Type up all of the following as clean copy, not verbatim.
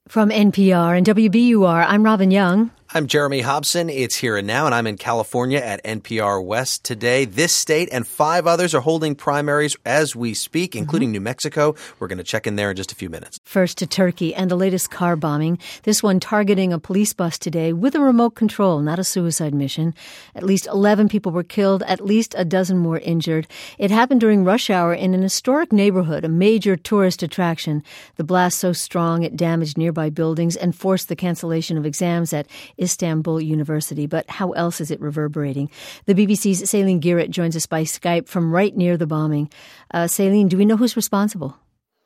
From NPR and WBUR, I'm Robin Young. I'm Jeremy Hobson. It's Here and Now, and I'm in California at NPR West today. This state and 5 others are holding primaries as we speak, including New Mexico. We're going to check in there in just a few minutes. First to Turkey and the latest car bombing. This one targeting a police bus today with a remote control, not a suicide mission. At least 11 people were killed, at least a dozen more injured. It happened during rush hour in an historic neighborhood, a major tourist attraction. The blast so strong it damaged nearby buildings and forced the cancellation of exams at Istanbul University. But how else is it reverberating? The BBC's Céline Guillotte joins us by Skype from right near the bombing. Céline, do we know who's responsible?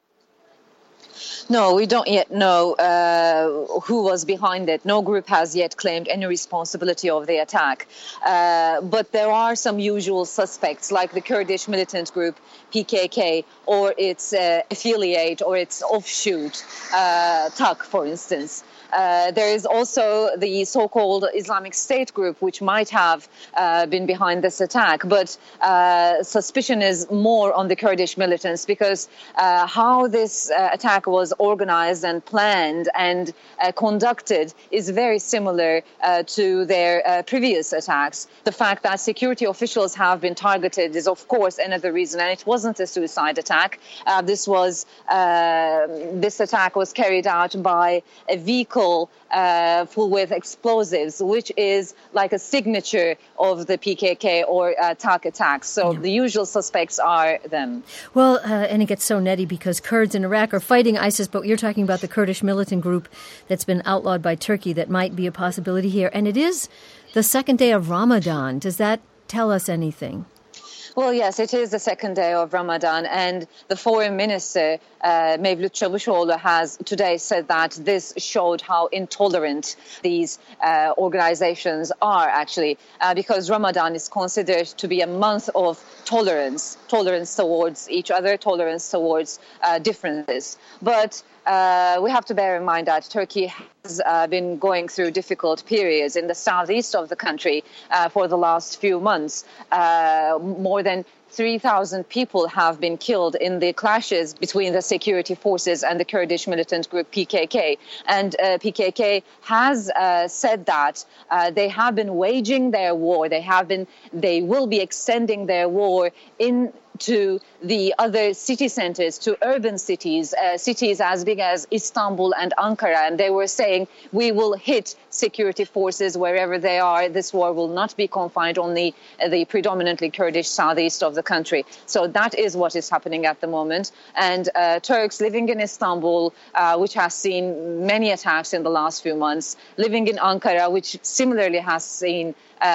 No, we don't yet know who was behind it. No group has yet claimed any responsibility of the attack. But there are some usual suspects, like the Kurdish militant group PKK, or its affiliate or its offshoot, TAK, for instance. There is also the so-called Islamic State group, which might have been behind this attack. But suspicion is more on the Kurdish militants, because how this attack was organized and planned and conducted is very similar to their previous attacks. The fact that security officials have been targeted is, of course, another reason. And it wasn't a suicide attack. This attack was carried out by a vehicle full with explosives, which is like a signature of the PKK or TAK attacks. So the usual suspects are them. Well, and it gets so nutty because Kurds in Iraq are fighting ISIS, but you're talking about the Kurdish militant group that's been outlawed by Turkey that might be a possibility here. And it is the second day of Ramadan. Does that tell us anything? Well, yes, it is the second day of Ramadan, and the foreign minister, Mevlut Çavuşoğlu, has today said that this showed how intolerant these organizations are, actually, because Ramadan is considered to be a month of tolerance towards each other, tolerance towards differences. But we have to bear in mind that Turkey has been going through difficult periods in the southeast of the country for the last few months. More than 3,000 people have been killed in the clashes between the security forces and the Kurdish militant group PKK. And PKK has said that they have been waging their war. They will be extending their war into the other city centers, to urban cities, cities as big as Istanbul and Ankara. And they were saying, we will hit security forces wherever they are. This war will not be confined only the predominantly Kurdish southeast of the country. So that is what is happening at the moment. And Turks living in Istanbul, which has seen many attacks in the last few months, living in Ankara, which similarly has seen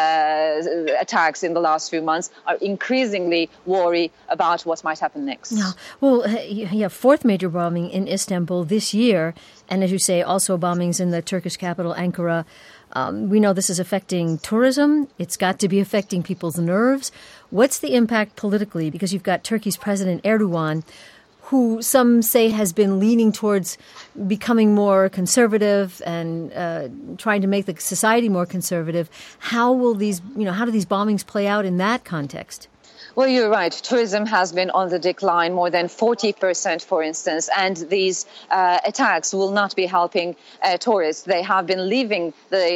attacks in the last few months, are increasingly worried about what might happen next. Yeah. Well, fourth major bombing in Istanbul this year, and as you say, also bombings in the Turkish capital, Ankara. We know this is affecting tourism. It's got to be affecting people's nerves. What's the impact politically? Because you've got Turkey's President Erdogan, who some say has been leaning towards becoming more conservative and trying to make the society more conservative. How do these bombings play out in that context? Well, you're right. Tourism has been on the decline, more than 40%, for instance, and these attacks will not be helping tourists. They have been leaving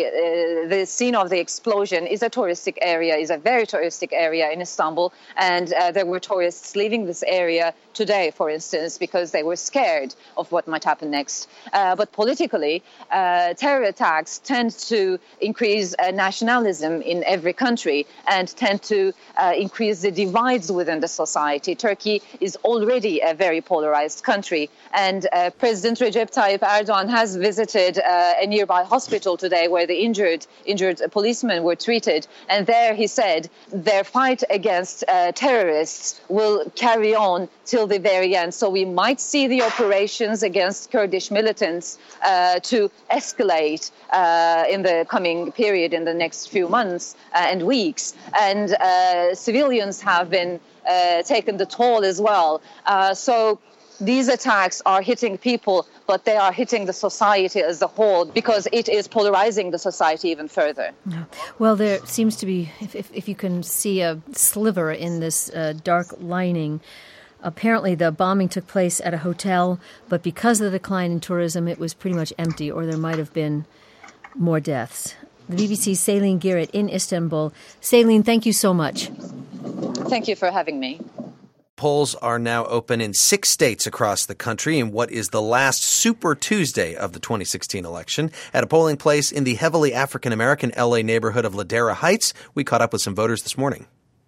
the scene of the explosion. Is a very touristic area in Istanbul, and there were tourists leaving this area today, for instance, because they were scared of what might happen next. But politically, terror attacks tend to increase nationalism in every country and tend to increase the divides within the society. Turkey is already a very polarized country, and President Recep Tayyip Erdogan has visited a nearby hospital today where the injured policemen were treated, and there he said their fight against terrorists will carry on till the very end. So we might see the operations against Kurdish militants to escalate in the coming period, in the next few months and weeks. And civilians have been taken the toll as well. So these attacks are hitting people, but they are hitting the society as a whole because it is polarizing the society even further. Well, there seems to be, if you can see a sliver in this dark lining, Apparently, the bombing took place at a hotel, but because of the decline in tourism, it was pretty much empty, or there might have been more deaths. The BBC's Celine Garrett in Istanbul. Celine, thank you so much. Thank you for having me. Polls are now open in 6 states across the country in what is the last Super Tuesday of the 2016 election. At a polling place in the heavily African-American L.A. neighborhood of Ladera Heights, we caught up with some voters this morning.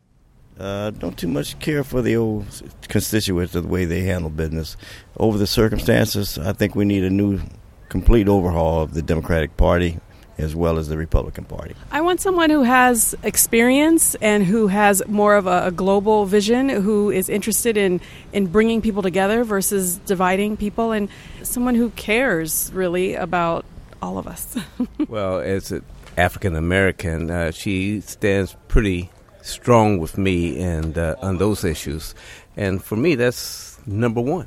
Don't too much care for the old constituents of the way they handle business. Over the circumstances, I think we need a new, complete overhaul of the Democratic Party as well as the Republican Party. I want someone who has experience and who has more of a global vision, who is interested in bringing people together versus dividing people, and someone who cares really about all of us. Well, as an African American, she stands pretty strong with me and on those issues. And for me, that's number one.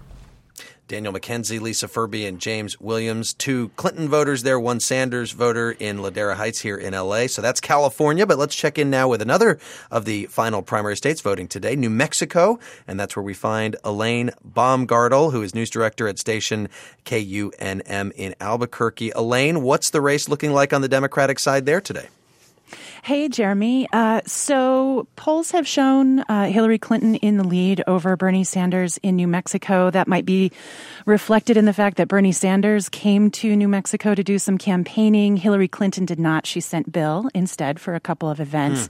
Daniel McKenzie, Lisa Furby, and James Williams, 2 Clinton voters there, 1 Sanders voter in Ladera Heights here in L.A. So that's California, but let's check in now with another of the final primary states voting today, New Mexico, and that's where we find Elaine Baumgartel, who is news director at station KUNM in Albuquerque. Elaine, what's the race looking like on the Democratic side there today? Hey, Jeremy. So polls have shown Hillary Clinton in the lead over Bernie Sanders in New Mexico. That might be reflected in the fact that Bernie Sanders came to New Mexico to do some campaigning. Hillary Clinton did not. She sent Bill instead for a couple of events.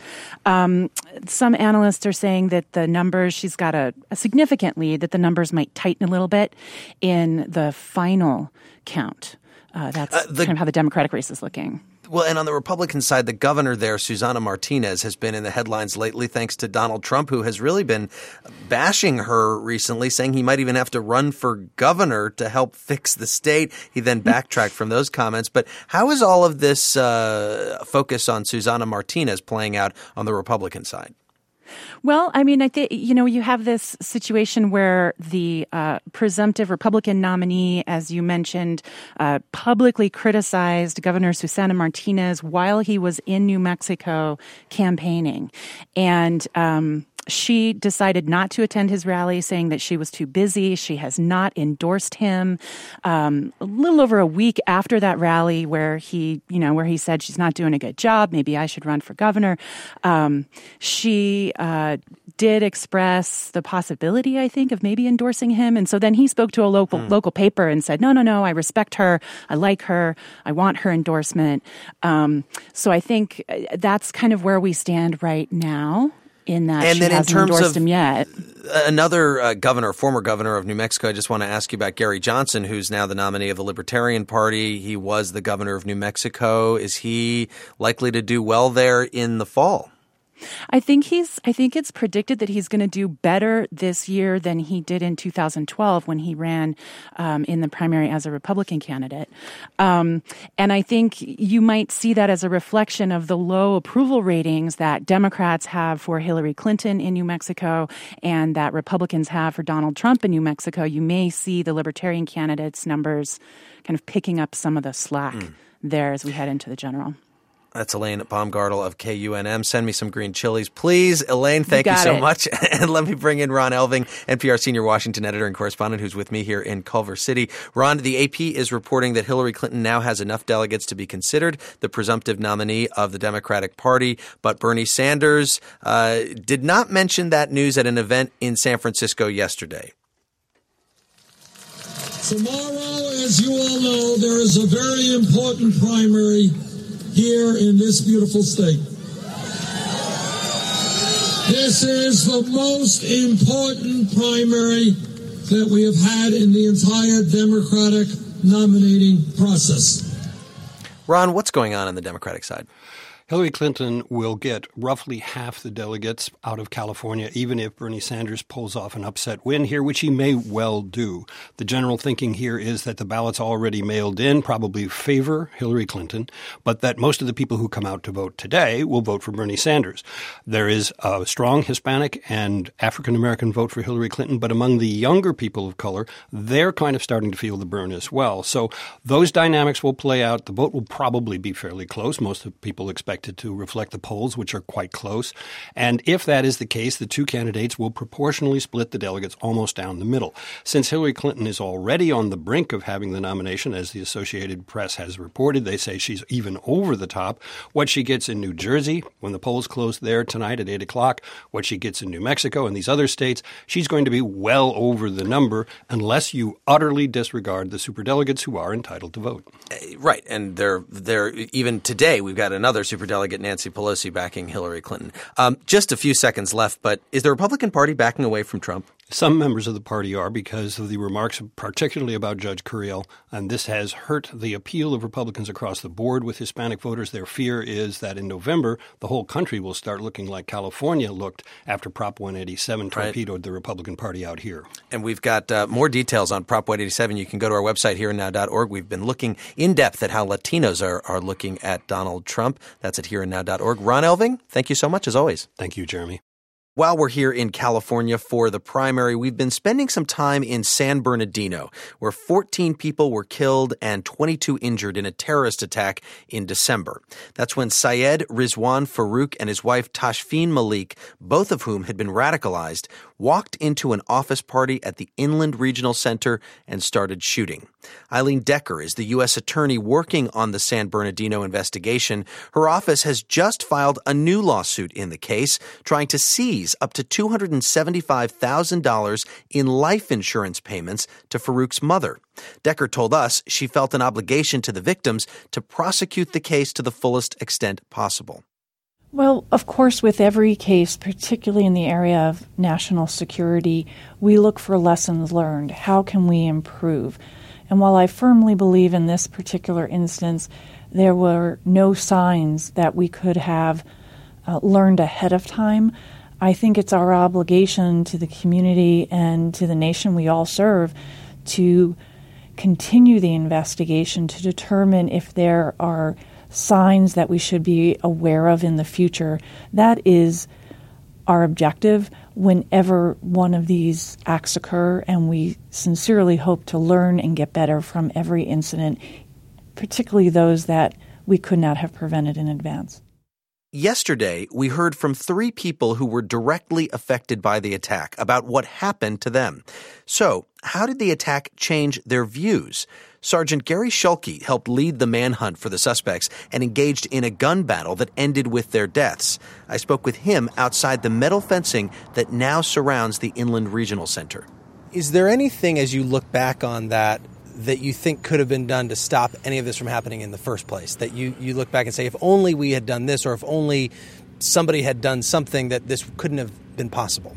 Some analysts are saying that the numbers, she's got a significant lead, that the numbers might tighten a little bit in the final count. That's kind of how the Democratic race is looking. Well, and on the Republican side, the governor there, Susana Martinez, has been in the headlines lately thanks to Donald Trump, who has really been bashing her recently, saying he might even have to run for governor to help fix the state. He then backtracked from those comments. But how is all of this focus on Susana Martinez playing out on the Republican side? Well, I mean, I think, you have this situation where the presumptive Republican nominee, as you mentioned, publicly criticized Governor Susana Martinez while he was in New Mexico campaigning. And she decided not to attend his rally, saying that she was too busy. She has not endorsed him. A little over a week after that rally where he said she's not doing a good job, maybe I should run for governor, she did express the possibility, I think, of maybe endorsing him. And so then he spoke to a local paper and said, no, I respect her. I like her. I want her endorsement. So I think that's kind of where we stand right now. In that and she then hasn't in terms endorsed of him yet. Another former governor of New Mexico, I just want to ask you about Gary Johnson, who's now the nominee of the Libertarian Party. He was the governor of New Mexico. Is he likely to do well there in the fall? I think it's predicted that he's going to do better this year than he did in 2012 when he ran in the primary as a Republican candidate. And I think you might see that as a reflection of the low approval ratings that Democrats have for Hillary Clinton in New Mexico and that Republicans have for Donald Trump in New Mexico. You may see the Libertarian candidates' numbers kind of picking up some of the slack there as we head into the general. That's Elaine Baumgartel of KUNM. Send me some green chilies, please. Elaine, thank you so much. And let me bring in Ron Elving, NPR senior Washington editor and correspondent, who's with me here in Culver City. Ron, the AP is reporting that Hillary Clinton now has enough delegates to be considered the presumptive nominee of the Democratic Party. But Bernie Sanders did not mention that news at an event in San Francisco yesterday. Tomorrow, as you all know, there is a very important primary here in this beautiful state. This is the most important primary that we have had in the entire Democratic nominating process. Ron, what's going on the Democratic side? Hillary Clinton will get roughly half the delegates out of California, even if Bernie Sanders pulls off an upset win here, which he may well do. The general thinking here is that the ballots already mailed in probably favor Hillary Clinton, but that most of the people who come out to vote today will vote for Bernie Sanders. There is a strong Hispanic and African-American vote for Hillary Clinton, but among the younger people of color, they're kind of starting to feel the burn as well. So those dynamics will play out. The vote will probably be fairly close. Most of people expect expected to reflect the polls, which are quite close. And if that is the case, the two candidates will proportionally split the delegates almost down the middle. Since Hillary Clinton is already on the brink of having the nomination, as the Associated Press has reported, they say she's even over the top. What she gets in New Jersey, when the polls close there tonight at 8 o'clock, what she gets in New Mexico and these other states, she's going to be well over the number unless you utterly disregard the superdelegates who are entitled to vote. Right. And they're even today, we've got another superdelegate, Nancy Pelosi, backing Hillary Clinton. Just a few seconds left, but is the Republican Party backing away from Trump? Some members of the party are, because of the remarks particularly about Judge Curiel, and this has hurt the appeal of Republicans across the board with Hispanic voters. Their fear is that in November, the whole country will start looking like California looked after Prop 187 torpedoed the Republican Party out here. And we've got more details on Prop 187. You can go to our website, hereandnow.org. We've been looking in depth at how Latinos are looking at Donald Trump. That's at hereandnow.org. Ron Elving, thank you so much, as always. Thank you, Jeremy. While we're here in California for the primary, we've been spending some time in San Bernardino, where 14 people were killed and 22 injured in a terrorist attack in December. That's when Syed Rizwan Farouk and his wife Tashfeen Malik, both of whom had been radicalized, walked into an office party at the Inland Regional Center and started shooting. Eileen Decker is the U.S. attorney working on the San Bernardino investigation. Her office has just filed a new lawsuit in the case, trying to seize up to $275,000 in life insurance payments to Farouk's mother. Decker told us she felt an obligation to the victims to prosecute the case to the fullest extent possible. Well, of course, with every case, particularly in the area of national security, we look for lessons learned. How can we improve? And while I firmly believe in this particular instance, there were no signs that we could have learned ahead of time, I think it's our obligation to the community and to the nation we all serve to continue the investigation to determine if there are signs that we should be aware of in the future. That is our objective whenever one of these acts occur, and we sincerely hope to learn and get better from every incident, particularly those that we could not have prevented in advance. Yesterday, we heard from 3 people who were directly affected by the attack about what happened to them. So, how did the attack change their views? Sergeant Gary Schulke helped lead the manhunt for the suspects and engaged in a gun battle that ended with their deaths. I spoke with him outside the metal fencing that now surrounds the Inland Regional Center. Is there anything, as you look back on that you think could have been done to stop any of this from happening in the first place? That you look back and say, if only we had done this, or if only somebody had done something, that this couldn't have been possible?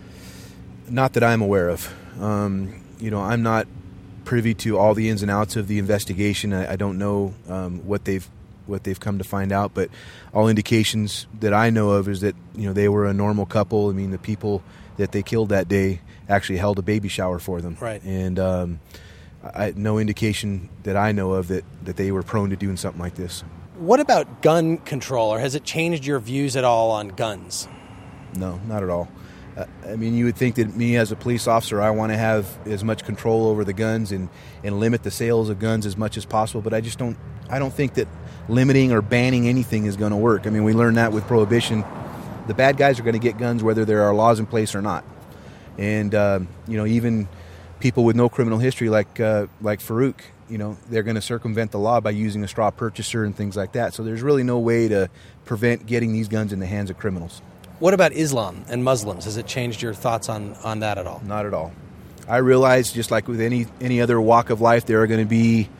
Not that I'm aware of. I'm not privy to all the ins and outs of the investigation. I don't know what they've come to find out, but all indications that I know of is that they were a normal couple. I mean, the people that they killed that day actually held a baby shower for them, right? And no indication that I know of that they were prone to doing something like this. What about gun control, or has it changed your views at all on guns? No, not at all. I mean, you would think that me as a police officer, I want to have as much control over the guns and limit the sales of guns as much as possible, but I don't think that limiting or banning anything is going to work. I mean, we learned that with Prohibition. The bad guys are going to get guns whether there are laws in place or not. And, even people with no criminal history like Farouk, they're going to circumvent the law by using a straw purchaser and things like that. So there's really no way to prevent getting these guns in the hands of criminals. What about Islam and Muslims? Has it changed your thoughts on that at all? Not at all. I realize, just like with any other walk of life, there are going to be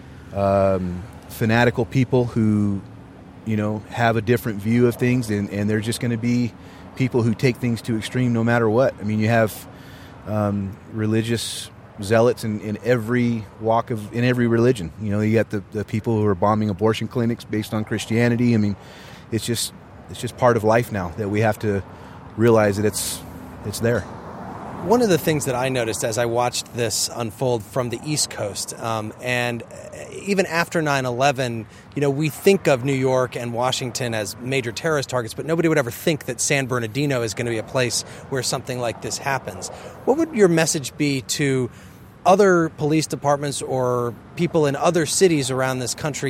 fanatical people who, have a different view of things, and there's just going to be people who take things to extreme no matter what. I mean, you have religious zealots in every walk in every religion. You got the people who are bombing abortion clinics based on Christianity. I mean, it's just part of life now that we have to realize that it's there. One of the things that I noticed as I watched this unfold from the East Coast, and even after 9/11, we think of New York and Washington as major terrorist targets, but nobody would ever think that San Bernardino is going to be a place where something like this happens. What would your message be to other police departments or people in other cities around this country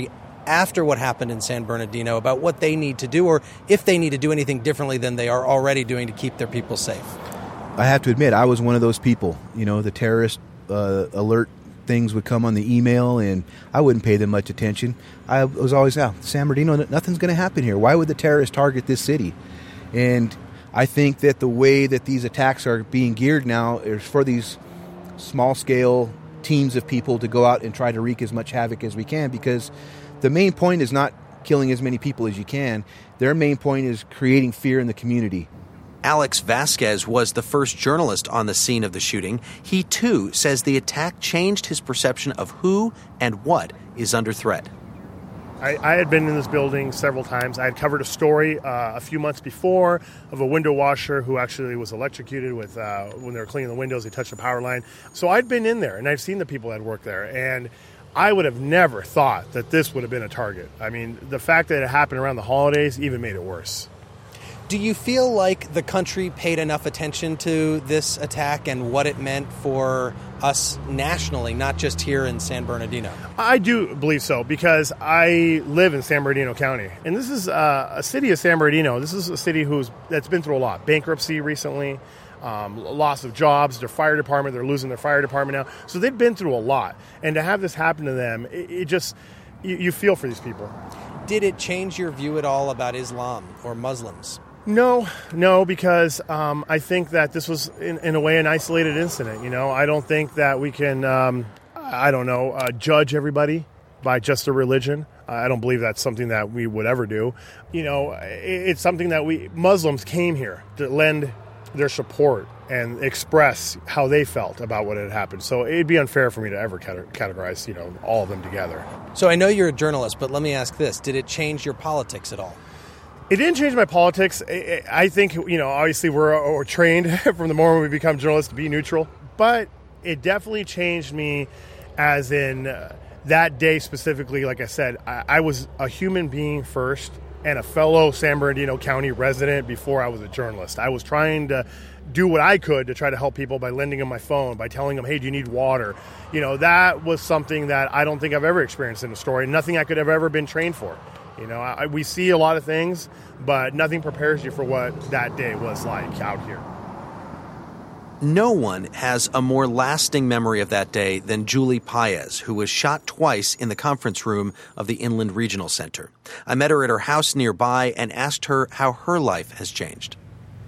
after what happened in San Bernardino about what they need to do, or if they need to do anything differently than they are already doing to keep their people safe? I have to admit, I was one of those people. The terrorist alert things would come on the email, and I wouldn't pay them much attention. I was always, San Bernardino, nothing's going to happen here. Why would the terrorists target this city? And I think that the way that these attacks are being geared now is for these small-scale teams of people to go out and try to wreak as much havoc as we can, because the main point is not killing as many people as you can. Their main point is creating fear in the community. Alex Vasquez was the first journalist on the scene of the shooting. He, too, says the attack changed his perception of who and what is under threat. I had been in this building several times. I had covered a story a few months before of a window washer who actually was electrocuted with when they were cleaning the windows, they touched a power line. So I'd been in there, and I've seen the people that work there, and I would have never thought that this would have been a target. I mean, the fact that it happened around the holidays even made it worse. Do you feel like the country paid enough attention to this attack and what it meant for us nationally, not just here in San Bernardino? I do believe so, because I live in San Bernardino County, and this is a city of San Bernardino. This is a city that's been through a lot. Bankruptcy recently, loss of jobs, their fire department, they're losing their fire department now. So they've been through a lot, and to have this happen to them, it just, you feel for these people. Did it change your view at all about Islam or Muslims? No, because I think that this was, in a way, an isolated incident. I don't think that we can, judge everybody by just their religion. I don't believe that's something that we would ever do. It's something that Muslims came here to lend their support and express how they felt about what had happened. So it'd be unfair for me to ever categorize, all of them together. So I know you're a journalist, but let me ask this. Did it change your politics at all? It didn't change my politics. I think, obviously we're trained from the moment we become journalists to be neutral. But it definitely changed me, as in that day specifically. Like I said, I was a human being first and a fellow San Bernardino County resident before I was a journalist. I was trying to do what I could to try to help people by lending them my phone, by telling them, hey, do you need water? That was something that I don't think I've ever experienced in a story. Nothing I could have ever been trained for. We see a lot of things, but nothing prepares you for what that day was like out here. No one has a more lasting memory of that day than Julie Paez, who was shot twice in the conference room of the Inland Regional Center. I met her at her house nearby and asked her how her life has changed.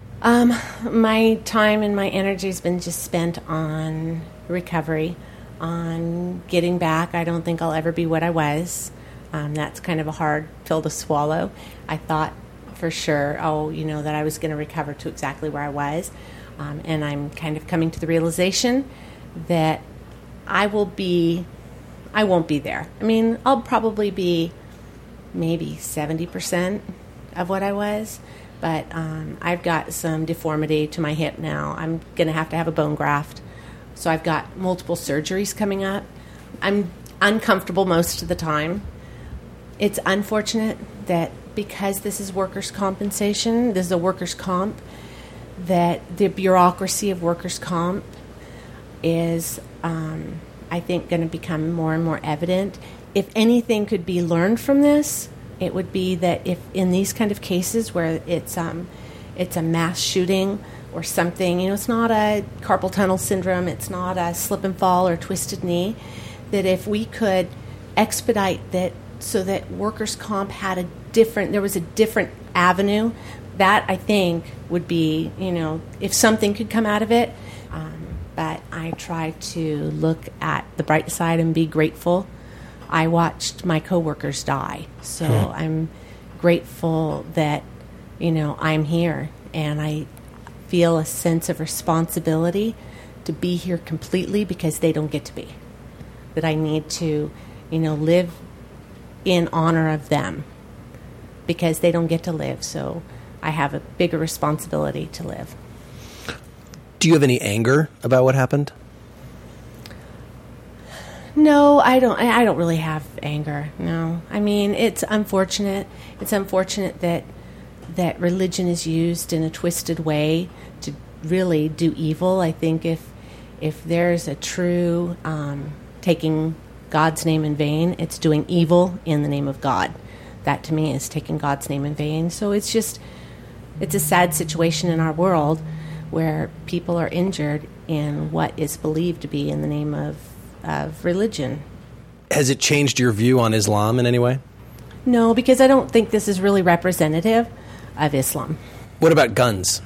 My time and my energy has been just spent on recovery, on getting back. I don't think I'll ever be what I was. That's kind of a hard pill to swallow. I thought for sure, that I was going to recover to exactly where I was. And I'm kind of coming to the realization that I won't be there. I mean, I'll probably be maybe 70% of what I was. But I've got some deformity to my hip now. I'm going to have a bone graft. So I've got multiple surgeries coming up. I'm uncomfortable most of the time. It's unfortunate that because this is workers' compensation, this is a workers' comp, that the bureaucracy of workers' comp is, I think, going to become more and more evident. If anything could be learned from this, it would be that if in these kind of cases where it's a mass shooting or something, it's not a carpal tunnel syndrome, it's not a slip and fall or twisted knee, that if we could expedite that so that workers' comp had there was a different avenue, that I think would be, if something could come out of it. But I try to look at the bright side and be grateful. I watched my coworkers die, so I'm grateful that, I'm here, and I feel a sense of responsibility to be here completely because they don't get to be. That I need to, live in honor of them because they don't get to live, so I have a bigger responsibility to live. Do you have any anger about what happened? No, I don't. I don't really have anger. No, I mean it's unfortunate. It's unfortunate that religion is used in a twisted way to really do evil. I think if there's a true taking God's name in vain. It's doing evil in the name of God. That to me is taking God's name in vain. So it's a sad situation in our world where people are injured in what is believed to be in the name of religion. Has it changed your view on Islam in any way? No, because I don't think this is really representative of Islam. What about guns?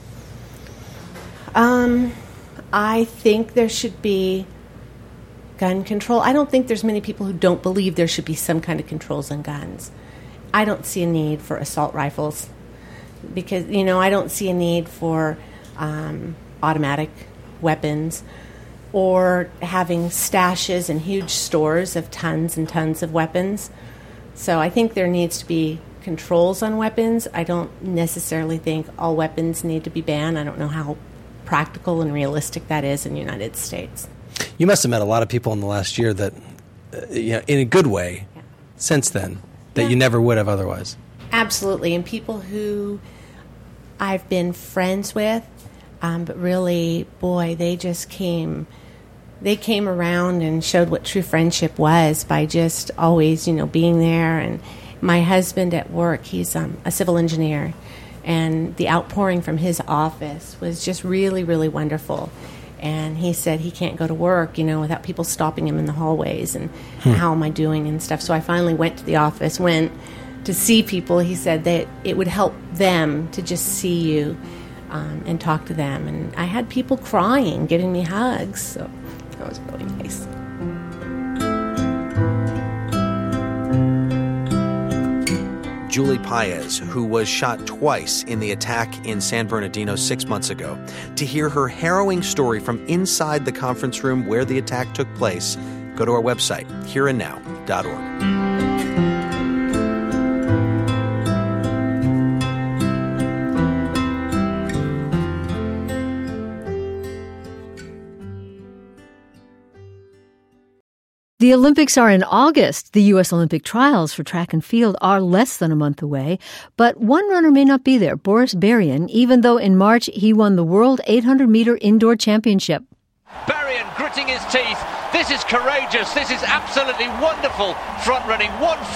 I think there should be gun control. I don't think there's many people who don't believe there should be some kind of controls on guns. I don't see a need for assault rifles because, I don't see a need for automatic weapons or having stashes and huge stores of tons and tons of weapons. So I think there needs to be controls on weapons. I don't necessarily think all weapons need to be banned. I don't know how practical and realistic that is in the United States. You must have met a lot of people in the last year that, in a good way, since then, that you never would have otherwise. Absolutely, and people who I've been friends with, but really, boy, they just came around and showed what true friendship was by just always, being there. And my husband at work, he's a civil engineer, and the outpouring from his office was just really, really wonderful. And he said he can't go to work, without people stopping him in the hallways and how am I doing and stuff. So I finally went to the office, went to see people. He said that it would help them to just see you and talk to them. And I had people crying, giving me hugs. So that was really nice. Julie Paez, who was shot twice in the attack in San Bernardino 6 months ago. To hear her harrowing story from inside the conference room where the attack took place, go to our website, hereandnow.org. The Olympics are in August. The U.S. Olympic trials for track and field are less than a month away. But one runner may not be there, Boris Berrien, even though in March he won the World 800-meter Indoor Championship. Berrien gritting his teeth. This is courageous. This is absolutely wonderful front running.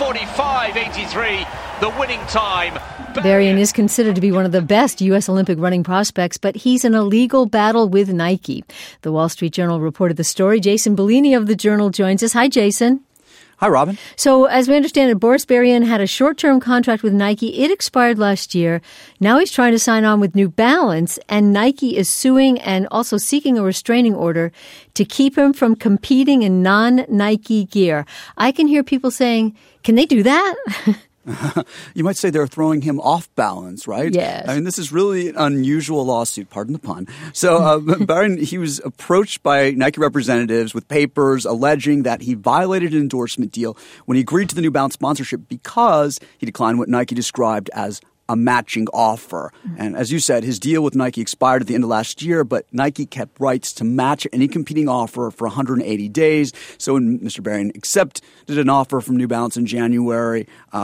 1:45.83, the winning time. Berrien is considered to be one of the best U.S. Olympic running prospects, but he's in a legal battle with Nike. The Wall Street Journal reported the story. Jason Bellini of the Journal joins us. Hi, Jason. Hi, Robin. So, as we understand it, Boris Berrien had a short-term contract with Nike. It expired last year. Now he's trying to sign on with New Balance, and Nike is suing and also seeking a restraining order to keep him from competing in non-Nike gear. I can hear people saying, can they do that? You might say they're throwing him off balance, right? Yes. I mean, this is really an unusual lawsuit, pardon the pun. So Berrien, he was approached by Nike representatives with papers alleging that he violated an endorsement deal when he agreed to the New Balance sponsorship because he declined what Nike described as a matching offer. And as you said, his deal with Nike expired at the end of last year, but Nike kept rights to match any competing offer for 180 days. So when Mr. Berrien accepted an offer from New Balance in January,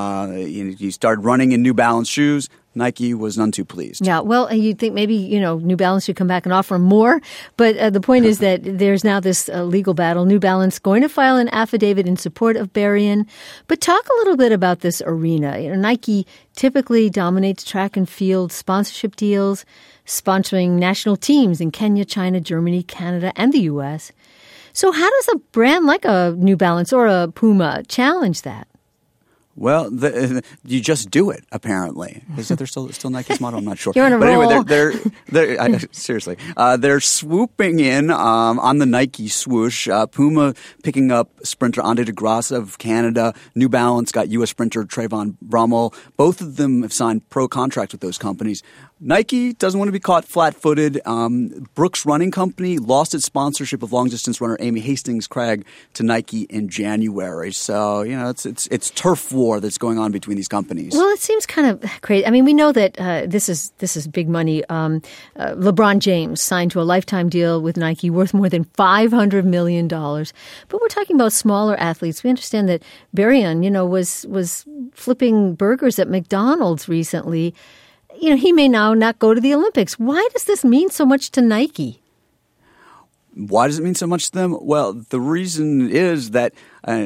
he started running in New Balance shoes. Nike was none too pleased. Yeah, well, you'd think maybe, New Balance should come back and offer more. But the point is that there's now this legal battle. New Balance going to file an affidavit in support of Berrien. But talk a little bit about this arena. Nike typically dominates track and field sponsorship deals, sponsoring national teams in Kenya, China, Germany, Canada, and the U.S. So how does a brand like a New Balance or a Puma challenge that? Well, you just do it, apparently. Is that they're still Nike's model? I'm not sure. You're on a roll. Anyway, seriously. They're swooping in on the Nike swoosh. Puma picking up sprinter Ande de Grasse of Canada. New Balance got U.S. sprinter Trayvon Brummel. Both of them have signed pro contracts with those companies. Nike doesn't want to be caught flat-footed. Brooks Running Company lost its sponsorship of long-distance runner Amy Hastings-Craig to Nike in January. So, it's turf war that's going on between these companies. Well, it seems kind of crazy. I mean, we know that this is big money. LeBron James signed to a lifetime deal with Nike worth more than $500 million. But we're talking about smaller athletes. We understand that Berrien, was flipping burgers at McDonald's recently. He may now not go to the Olympics. Why does this mean so much to Nike? Why does it mean so much to them? Well, the reason is that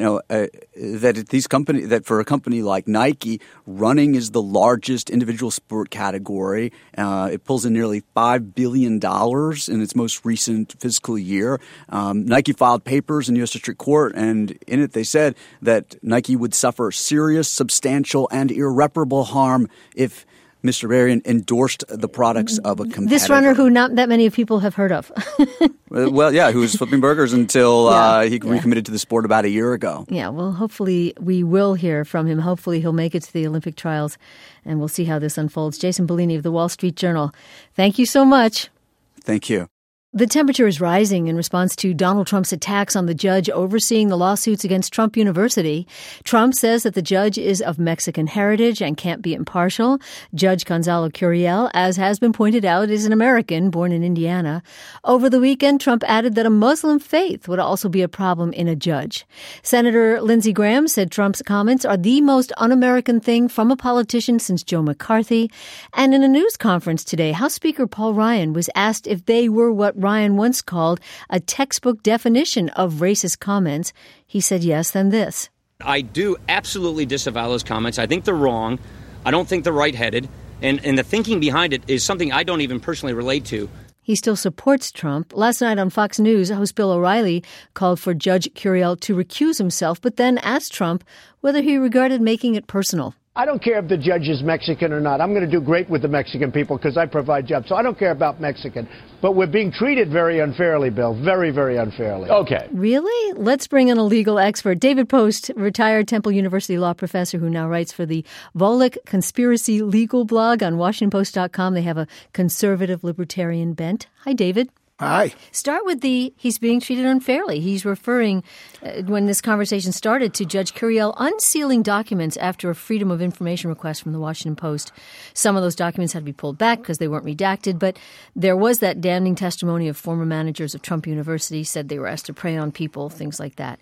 that for a company like Nike, running is the largest individual sport category. It pulls in nearly $5 billion in its most recent fiscal year. Nike filed papers in U.S. District Court, and in it they said that Nike would suffer serious, substantial, and irreparable harm if Mr. Varian endorsed the products of a competitor. This runner who not that many people have heard of. Well, yeah, who was flipping burgers until he recommitted to the sport about a year ago. Yeah, well, hopefully we will hear from him. Hopefully he'll make it to the Olympic trials, and we'll see how this unfolds. Jason Bellini of the Wall Street Journal, thank you so much. Thank you. The temperature is rising in response to Donald Trump's attacks on the judge overseeing the lawsuits against Trump University. Trump says that the judge is of Mexican heritage and can't be impartial. Judge Gonzalo Curiel, as has been pointed out, is an American born in Indiana. Over the weekend, Trump added that a Muslim faith would also be a problem in a judge. Senator Lindsey Graham said Trump's comments are the most un-American thing from a politician since Joe McCarthy. And in a news conference today, House Speaker Paul Ryan was asked if they were what Ryan once called a textbook definition of racist comments. He said yes, then this. I do absolutely disavow those comments. I think they're wrong. I don't think they're right-headed. And the thinking behind it is something I don't even personally relate to. He still supports Trump. Last night on Fox News, host Bill O'Reilly called for Judge Curiel to recuse himself, but then asked Trump whether he regarded making it personal. I don't care if the judge is Mexican or not. I'm going to do great with the Mexican people because I provide jobs. So I don't care about Mexican. But we're being treated very unfairly, Bill. Very, very unfairly. Okay. Really? Let's bring in a legal expert. David Post, retired Temple University law professor who now writes for the Volokh Conspiracy Legal blog on WashingtonPost.com. They have a conservative libertarian bent. Hi, David. Hi. Start with he's being treated unfairly. He's referring, when this conversation started, to Judge Curiel unsealing documents after a Freedom of Information request from the Washington Post. Some of those documents had to be pulled back because they weren't redacted, but there was that damning testimony of former managers of Trump University, said they were asked to prey on people, things like that.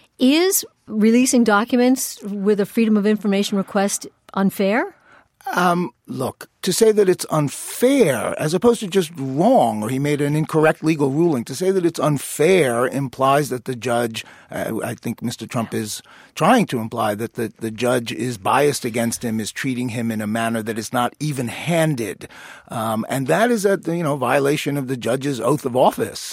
Is releasing documents with a Freedom of Information request unfair? Look, to say that it's unfair as opposed to just wrong or he made an incorrect legal ruling, to say that it's unfair implies that the judge, I think Mr. Trump is trying to imply that the judge is biased against him, is treating him in a manner that is not even-handed. And that is a violation of the judge's oath of office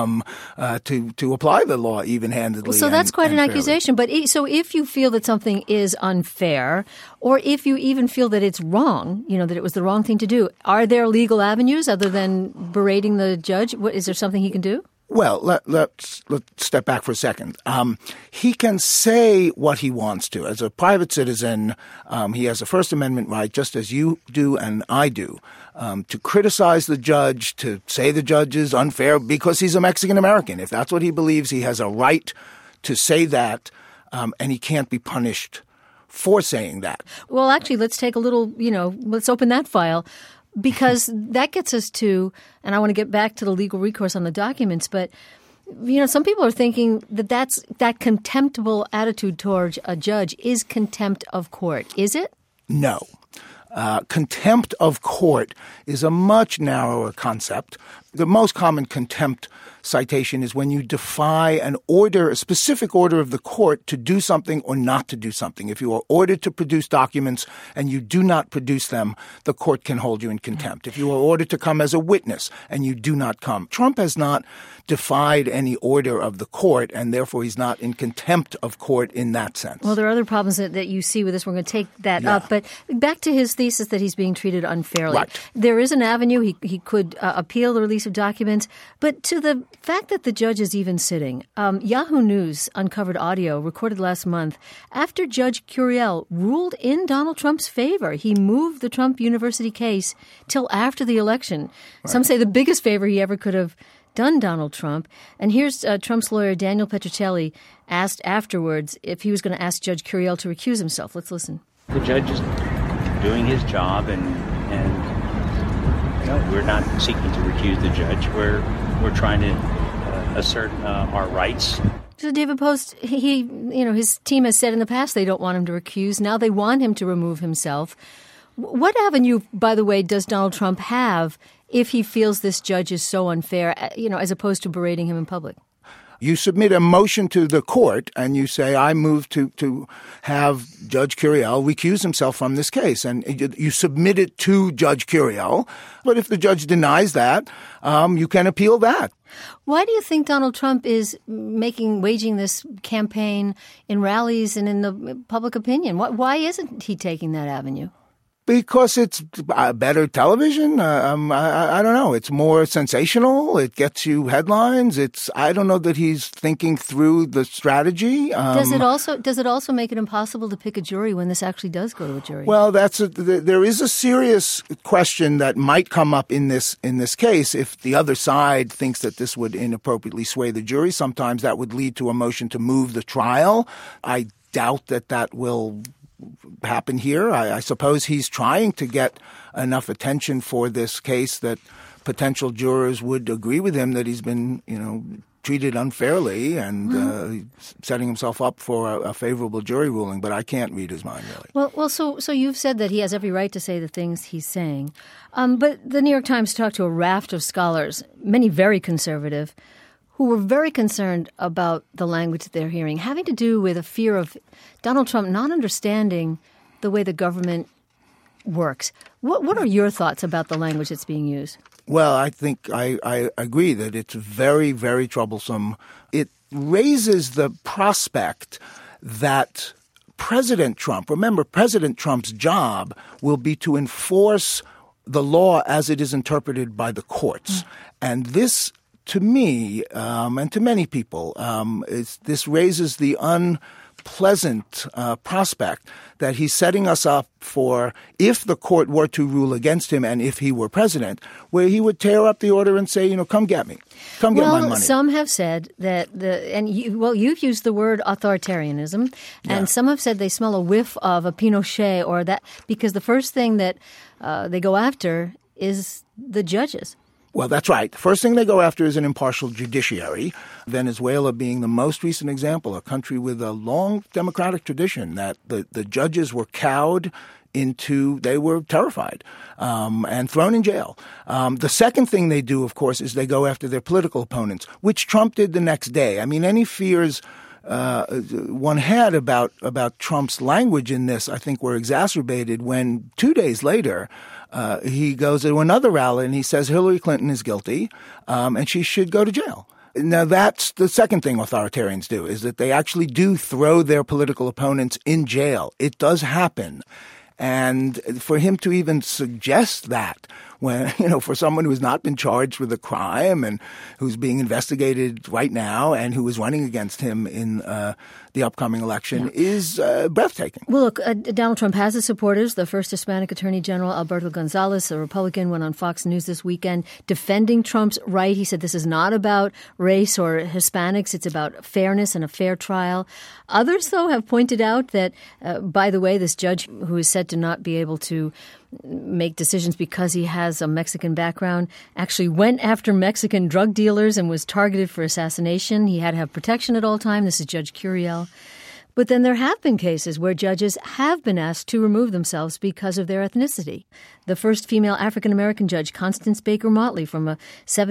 to apply the law even-handedly. So that's quite an accusation. But so if you feel that something is unfair, or if you even feel that it's wrong, that it was the wrong thing to do, are there legal avenues other than berating the judge? Is there something he can do? Well, let's step back for a second. He can say what he wants to. As a private citizen, he has a First Amendment right, just as you do and I do, to criticize the judge, to say the judge is unfair because he's a Mexican American. If that's what he believes, he has a right to say that, and he can't be punished for saying that. Well, actually, let's take a little, let's open that file, because that gets us to, and I want to get back to the legal recourse on the documents, but, some people are thinking that contemptible attitude towards a judge is contempt of court. Is it? No. Contempt of court is a much narrower concept. The most common contempt citation is when you defy a specific order of the court to do something or not to do something. If you are ordered to produce documents and you do not produce them, the court can hold you in contempt. If you are ordered to come as a witness and you do not come, Trump has not defied any order of the court, and therefore he's not in contempt of court in that sense. Well, there are other problems that you see with this. We're going to take that up. But back to his thesis that he's being treated unfairly. Right. There is an avenue. He could appeal the release of documents. But to the fact that the judge is even sitting, Yahoo News uncovered audio recorded last month after Judge Curiel ruled in Donald Trump's favor. He moved the Trump University case till after the election. Right. Some say the biggest favor he ever could have done Donald Trump. And here's Trump's lawyer, Daniel Petruccelli, asked afterwards if he was going to ask Judge Curiel to recuse himself. Let's listen. The judge is doing his job, and we're not seeking to recuse the judge. We're trying to assert our rights. So David Post, his team has said in the past they don't want him to recuse. Now they want him to remove himself. What avenue, by the way, does Donald Trump have if he feels this judge is so unfair, as opposed to berating him in public? You submit a motion to the court and you say, I move to have Judge Curiel recuse himself from this case. And you submit it to Judge Curiel. But if the judge denies that, you can appeal that. Why do you think Donald Trump is waging this campaign in rallies and in the public opinion? Why isn't he taking that avenue? Because it's better television. I don't know. It's more sensational. It gets you headlines. I don't know that he's thinking through the strategy. Does it also make it impossible to pick a jury when this actually does go to a jury? Well, there is a serious question that might come up in this case if the other side thinks that this would inappropriately sway the jury. Sometimes that would lead to a motion to move the trial. I doubt that will happen here. I suppose he's trying to get enough attention for this case that potential jurors would agree with him that he's been, treated unfairly and setting himself up for a favorable jury ruling. But I can't read his mind, really. Well, so you've said that he has every right to say the things he's saying. But the New York Times talked to a raft of scholars, many very conservative, who were very concerned about the language that they're hearing, having to do with a fear of Donald Trump not understanding the way the government works. What are your thoughts about the language that's being used? Well, I think I agree that it's very, very troublesome. It raises the prospect that President Trump's job will be to enforce the law as it is interpreted by the courts. And this, to me, and to many people, this raises the unpleasant prospect that he's setting us up for, if the court were to rule against him and if he were president, where he would tear up the order and say, come get me. Come get my money. Well, some have said that you've used the word authoritarianism, and some have said they smell a whiff of a Pinochet or that, because the first thing that they go after is the judges. Well, that's right. The first thing they go after is an impartial judiciary, Venezuela being the most recent example, a country with a long democratic tradition that the judges were cowed into, they were terrified and thrown in jail. The second thing they do, of course, is they go after their political opponents, which Trump did the next day. I mean, any fears one had about Trump's language in this, I think, were exacerbated when 2 days later he goes to another rally and he says Hillary Clinton is guilty and she should go to jail. Now, that's the second thing authoritarians do, is that they actually do throw their political opponents in jail. It does happen. And for him to even suggest that when, for someone who has not been charged with a crime and who's being investigated right now and who is running against him in the upcoming election is breathtaking. Well, look, Donald Trump has his supporters. The first Hispanic Attorney General, Alberto Gonzales, a Republican, went on Fox News this weekend defending Trump's right. He said this is not about race or Hispanics. It's about fairness and a fair trial. Others, though, have pointed out that, by the way, this judge who is said to not be able to make decisions because he has a Mexican background actually went after Mexican drug dealers and was targeted for assassination. He had to have protection at all times. This is Judge Curiel. But then there have been cases where judges have been asked to remove themselves because of their ethnicity. The first female African-American judge, Constance Baker Motley, from a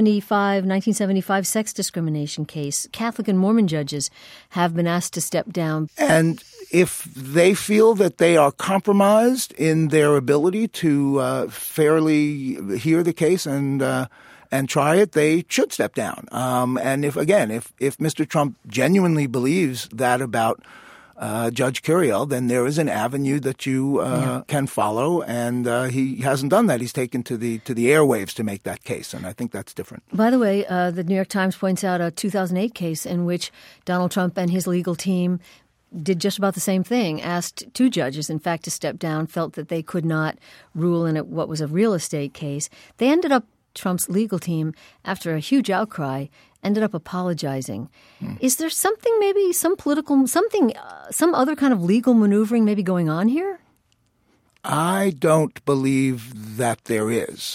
1975 sex discrimination case. Catholic and Mormon judges have been asked to step down. And if they feel that they are compromised in their ability to fairly hear the case and try it, they should step down. And if Mr. Trump genuinely believes that about Judge Curiel, then there is an avenue that you can follow, and he hasn't done that. He's taken to the airwaves to make that case, and I think that's different. By the way, the New York Times points out a 2008 case in which Donald Trump and his legal team did just about the same thing, asked two judges, in fact, to step down, felt that they could not rule in what was a real estate case. They ended up, Trump's legal team, after a huge outcry, ended up apologizing. Is there something, maybe some political, some other kind of legal maneuvering maybe going on here? I don't believe that there is.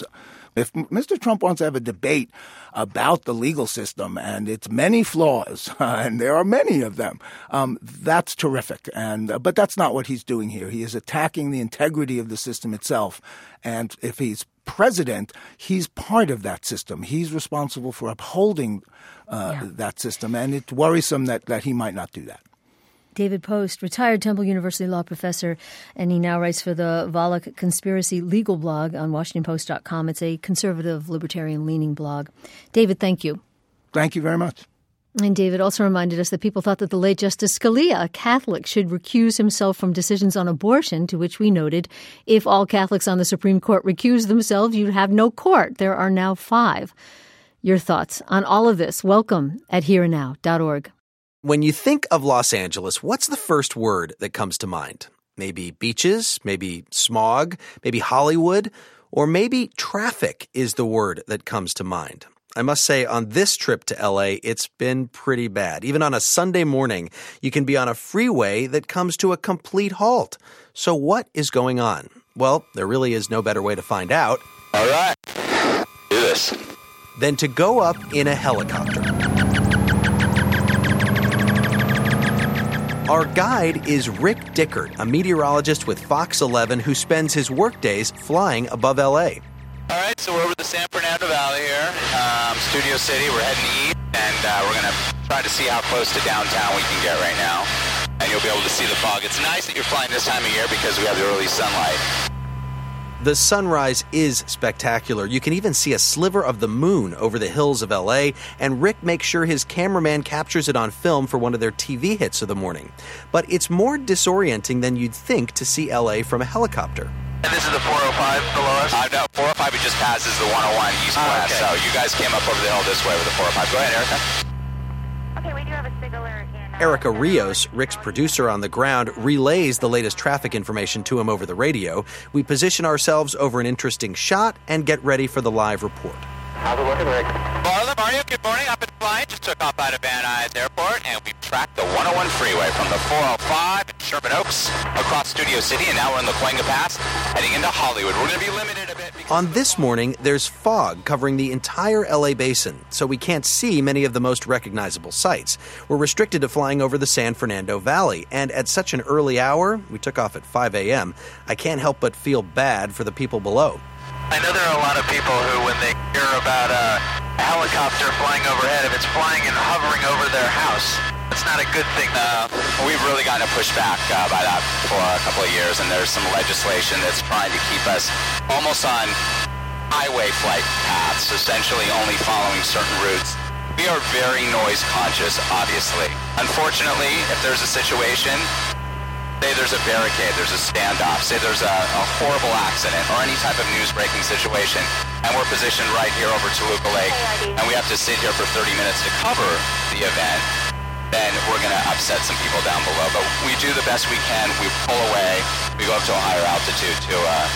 If Mr. Trump wants to have a debate about the legal system and its many flaws, and there are many of them, that's terrific. But that's not what he's doing here. He is attacking the integrity of the system itself. And if he's president, he's part of that system. He's responsible for upholding that system. And it's worrisome that he might not do that. David Post, retired Temple University law professor, and he now writes for the Volokh Conspiracy Legal blog on WashingtonPost.com. It's a conservative, libertarian-leaning blog. David, thank you. Thank you very much. And David also reminded us that people thought that the late Justice Scalia, a Catholic, should recuse himself from decisions on abortion, to which we noted, if all Catholics on the Supreme Court recuse themselves, you'd have no court. There are now 5. Your thoughts on all of this, welcome at hereandnow.org. When you think of Los Angeles, what's the first word that comes to mind? Maybe beaches, maybe smog, maybe Hollywood, or maybe traffic is the word that comes to mind. I must say, on this trip to LA, it's been pretty bad. Even on a Sunday morning, you can be on a freeway that comes to a complete halt. So what is going on? Well, there really is no better way to find out. All right, do this. Than to go up in a helicopter. Our guide is Rick Dickert, a meteorologist with Fox 11 who spends his workdays flying above L.A. All right, so we're over the San Fernando Valley here, Studio City. We're heading east, and we're going to try to see how close to downtown we can get right now. And you'll be able to see the fog. It's nice that you're flying this time of year because we have the early sunlight. The sunrise is spectacular. You can even see a sliver of the moon over the hills of L.A., and Rick makes sure his cameraman captures it on film for one of their TV hits of the morning. But it's more disorienting than you'd think to see L.A. from a helicopter. And this is the 405 below us? No, 405 it just passes the 101 east-west, so you guys came up over the hill this way with the 405. Go ahead, Erica. Okay, we do have a signal in... Erica Rios, Rick's producer on the ground, relays the latest traffic information to him over the radio. We position ourselves over an interesting shot and get ready for the live report. How's it looking, Rick? Marla, Mario, good morning. Up and flying. Just took off out of Van Nuys Airport, and we tracked the 101 freeway from the 405 in Sherman Oaks across Studio City, and now we're in the Cahuenga Pass, heading into Hollywood. We're going to be limited a bit. On this morning, there's fog covering the entire LA basin, so we can't see many of the most recognizable sights. We're restricted to flying over the San Fernando Valley, and at such an early hour, we took off at 5 a.m., I can't help but feel bad for the people below. I know there are a lot of people who, when they hear about a helicopter flying overhead, if it's flying and hovering over their house, it's not a good thing. We've really gotten pushed back by that for a couple of years, and there's some legislation that's trying to keep us almost on highway flight paths, essentially only following certain routes. We are very noise conscious, obviously. Unfortunately, if there's a situation, say there's a barricade, there's a standoff, say there's a horrible accident or any type of news-breaking situation, and we're positioned right here over Toluca Lake, and we have to sit here for 30 minutes to cover the event, then we're going to upset some people down below. But we do the best we can. We pull away. We go up to a higher altitude to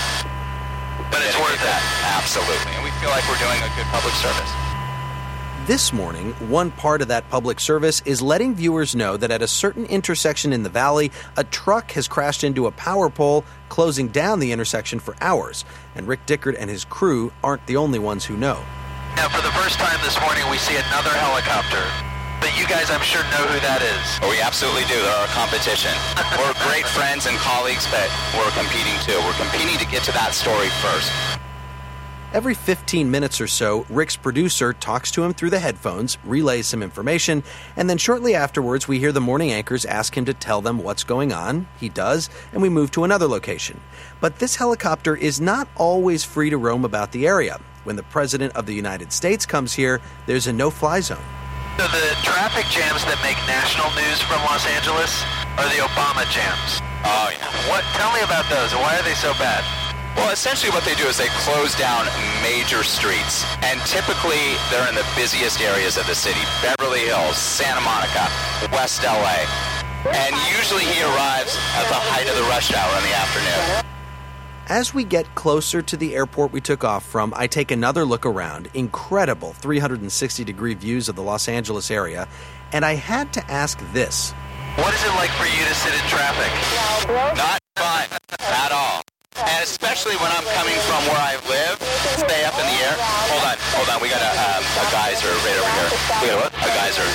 but it's worth that. Absolutely. And we feel like we're doing a good public service. This morning, one part of that public service is letting viewers know that at a certain intersection in the valley, a truck has crashed into a power pole, closing down the intersection for hours. And Rick Dickert and his crew aren't the only ones who know. Now, for the first time this morning, we see another helicopter. But you guys, I'm sure, know who that is. Oh, we absolutely do. They're our competition. We're great friends and colleagues, but we're competing too. We're competing to get to that story first. Every 15 minutes or so, Rick's producer talks to him through the headphones, relays some information, and then shortly afterwards, we hear the morning anchors ask him to tell them what's going on. He does, and we move to another location. But this helicopter is not always free to roam about the area. When the President of the United States comes here, there's a no-fly zone. So the traffic jams that make national news from Los Angeles are the Obama jams. Oh, yeah. Tell me about those. Why are they so bad? Well, essentially what they do is they close down major streets, and typically they're in the busiest areas of the city, Beverly Hills, Santa Monica, West LA, and usually he arrives at the height of the rush hour in the afternoon. As we get closer to the airport we took off from, I take another look around, incredible 360-degree views of the Los Angeles area, and I had to ask this. What is it like for you to sit in traffic? Not fun at all. And especially when I'm coming from where I live, Let's stay up in the air. Hold on. We got a geyser right over here. We got a geyser.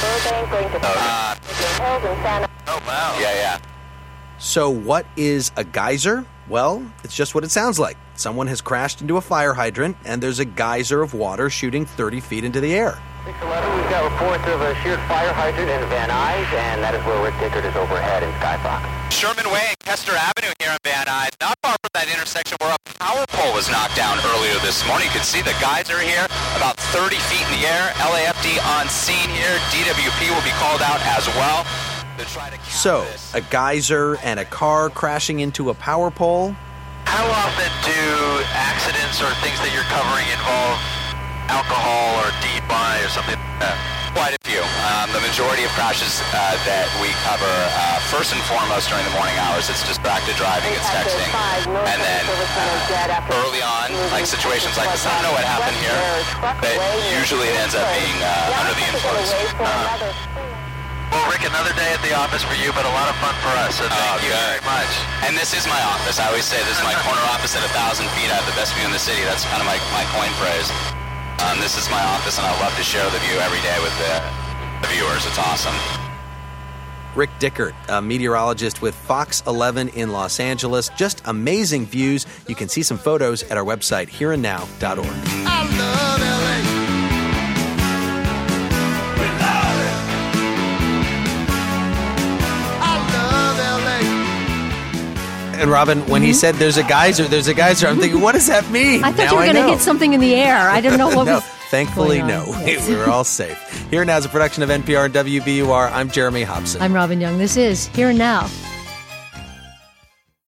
Oh, wow. Yeah. So what is a geyser? Well, it's just what it sounds like. Someone has crashed into a fire hydrant, and there's a geyser of water shooting 30 feet into the air. 611, we've got reports of a sheared fire hydrant in Van Nuys, and that is where Rick Dickert is overhead in Skyfox. Sherman Way and Kester Avenue here in Van Nuys, not far from that intersection where a power pole was knocked down earlier this morning. You can see the geyser here, about 30 feet in the air. LAFD on scene here. DWP will be called out as well. So, a geyser and a car crashing into a power pole? How often do accidents or things that you're covering involve alcohol or DUI or something like that? Quite a few. The majority of crashes that we cover, first and foremost during the morning hours, it's distracted driving, it's texting. And then early on, like situations like this, I don't know what happened here, but usually it ends up being under the influence. Well, Rick, another day at the office for you, but a lot of fun for us, so thank you very much. And this is my office. I always say this is my corner office at 1,000 feet. I have the best view in the city. That's kind of my coin phrase. This is my office, and I love to share the view every day with the viewers. It's awesome. Rick Dickert, a meteorologist with Fox 11 in Los Angeles. Just amazing views. You can see some photos at our website, hereandnow.org. I love LA. And Robin, when he said there's a geyser, I'm thinking, what does that mean? I thought you were going to hit something in the air. I didn't know what was thankfully, going no. on. Yes. We were all safe. Here and Now is a production of NPR and WBUR. I'm Jeremy Hobson. I'm Robin Young. This is Here and Now.